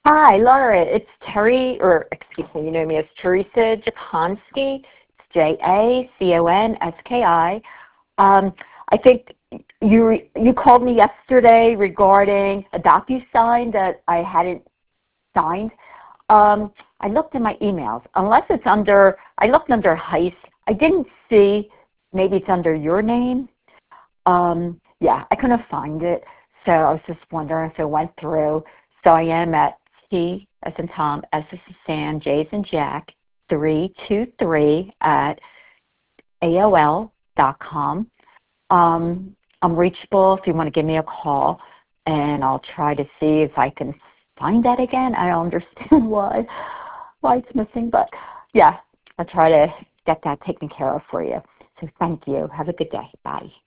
Hi, Laura. It's Terry, or excuse me, you know me as Teresa Jaconski. It's Jaconski. I think you called me yesterday regarding a DocuSign that I hadn't signed. I looked in my emails. Unless it's under, I looked under Heist. I didn't see. Maybe it's under your name. Yeah, I couldn't find it, so I was just wondering if it went through. So I am at T as in Tom, S as in Sam, J as in Jack, 323 at AOL.com. I'm reachable if you want to give me a call, and I'll try to see if I can find that again. I don't understand why it's missing, but yeah, I'll try to get that taken care of for you. So thank you. Have a good day. Bye.